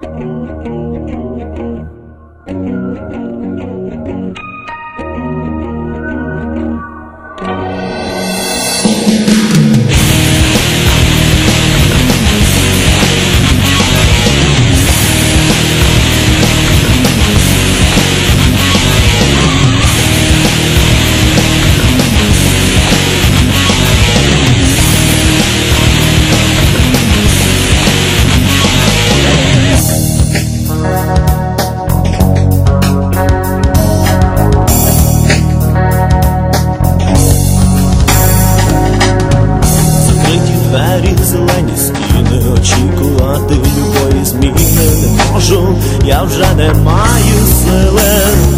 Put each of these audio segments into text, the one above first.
Зелені стіни, очікувати любої зміни не можу, я вже не маю сили.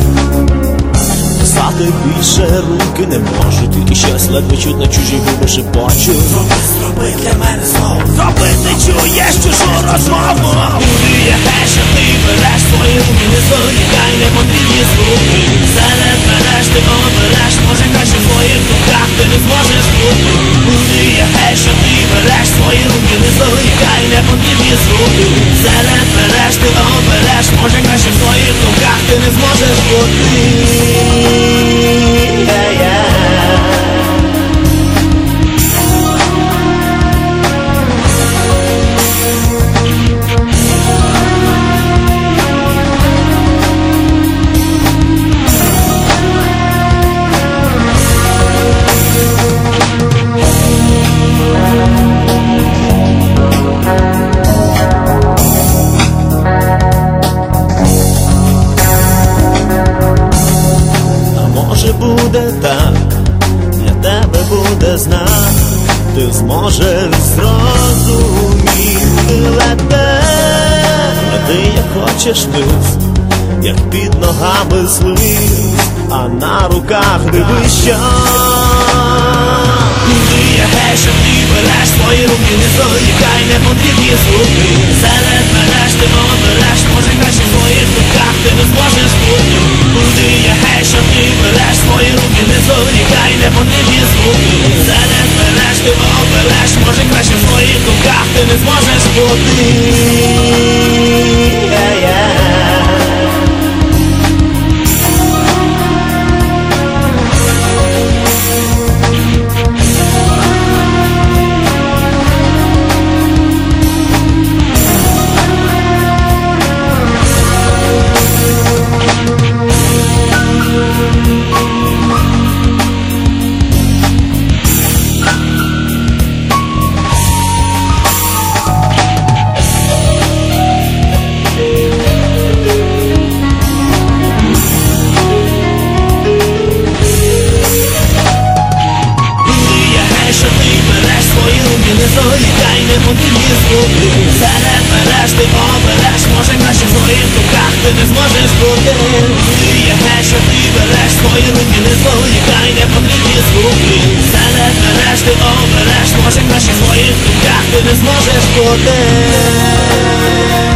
Писати більше руки не можуть, і щось ледве чутно чужі губи шепочуть. Зроби для мене знову, зроби, ти чуєш чужу розмову. Буди я те, що ти береш свої руки, не зволікай, не потрібні звуки. Серед мереж ти обереш, може краще в своїх руках ти не зможеш бути. Буди я те, що ти береш свої руки, не зволікай, не потрібні звуки. Серед мереж ти обереш, може краще в своїх руках ти не зможеш бути. Буде так, для тебе буде знак, ти зможеш зрозуміти. Лети, як хочеш вниз, як під ногами злиз, а на руках дивись, що ти є те, що ти береш свої руки, не зволікай, не потрібні звуки. Серед мереж ти обереш, може краще в своїх руках ти не зможеш бути. Ти є те, що ти береш свої руки, не зволікай, не потрібні звуки. Серед мереж ти обереш, може краще в своїх руках ти не зможеш бути. Не зволікай, не потрібні звуки. Серед мереж ти обереш, може краще в своїх руках ти не зможеш бути. Ти є те, що ти береш свої руки, не зволікай, не потрібні звуки. Серед мереж ти обереш, може краще в своїх руках ти не зможеш бути.